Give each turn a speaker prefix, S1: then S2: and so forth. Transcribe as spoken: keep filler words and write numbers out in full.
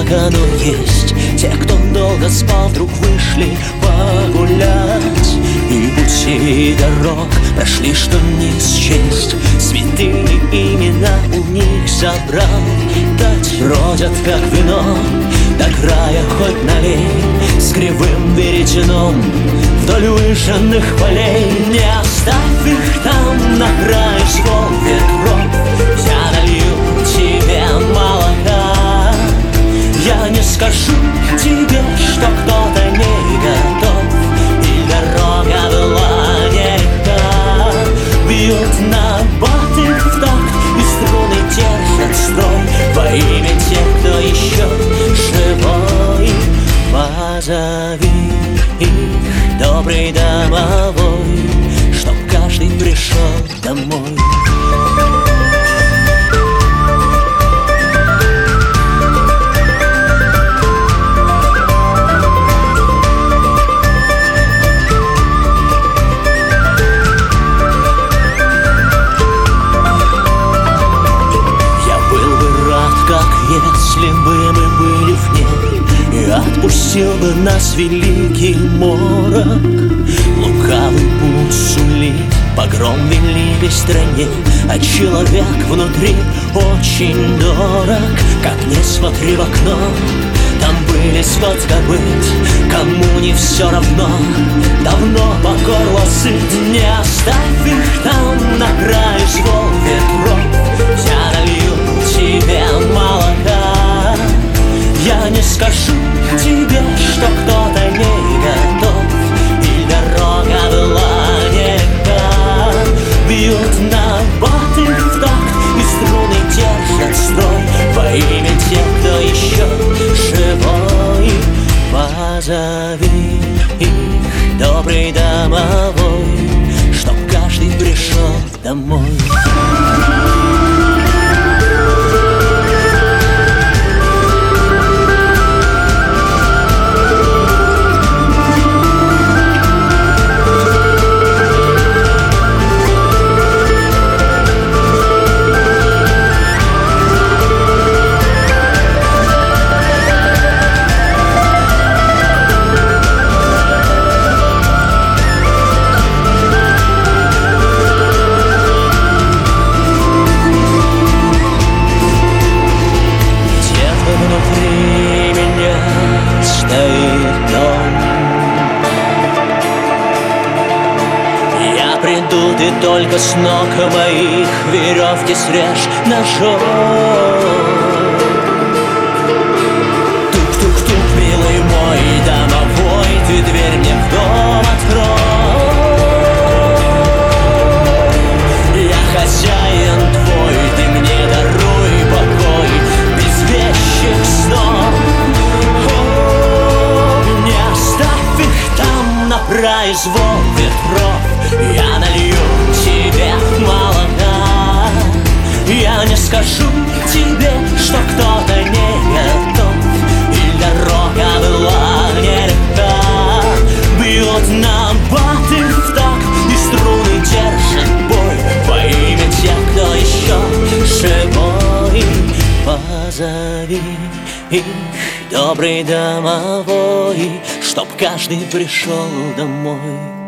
S1: однако, но есть те, кто долго спал, вдруг вышли погулять. И пути дорог прошли, что не счесть, святые имена у них забрал. Дать бродят, как вино, до края хоть налей, с кривым веретеном вдоль выжженных полей. Не оставь их там на крае звон ветров, я налью тебе молока. Я не скажу тебе, что кто-то не готов, и дорога была нелегка. Бьют на баты в такт, и струны держат строй во имя тех, кто еще живой. Позови их, добрый домовой, чтоб каждый пришел домой. Если бы мы были вне, и отпустил бы нас великий морок, лукавый путь сулит погром в великой стране, а человек внутри очень дорог. Как не смотри в окно, там были скот копыт, кому не все равно, давно по горло сыт. Не оставь их там на крае звон ветров, я налью тебе молока. Я не скажу тебе, что кто-то не готов, и дорога была нелегка. Бьют на баты в такт, и струны держат строй во имя тех, кто еще живой. Позови их, добрый домовой, чтоб каждый пришел домой. Приду, ты только с ног моих веревки срежь ножом. Тук-тук-тук, милый мой домовой, ты дверь мне в дом открой. Я хозяин твой, ты мне даруй покой без вещих снов. О, не оставь их там на произвол ветров, я налью тебе молока. Я не скажу тебе, что кто-то не готов, и дорога была нелегка. Бьют на баты в такт, и струны держат бой во имя тех, кто еще живой. Позови их, добрый домовой, чтоб каждый пришел домой.